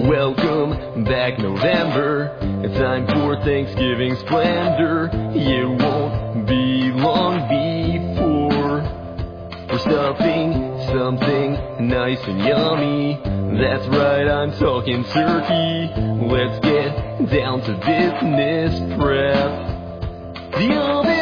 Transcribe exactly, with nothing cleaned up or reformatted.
Welcome back November, it's time for Thanksgiving splendor. It won't be long before we're stuffing something nice and yummy. That's right, I'm talking turkey. Let's get down to business prep. The oven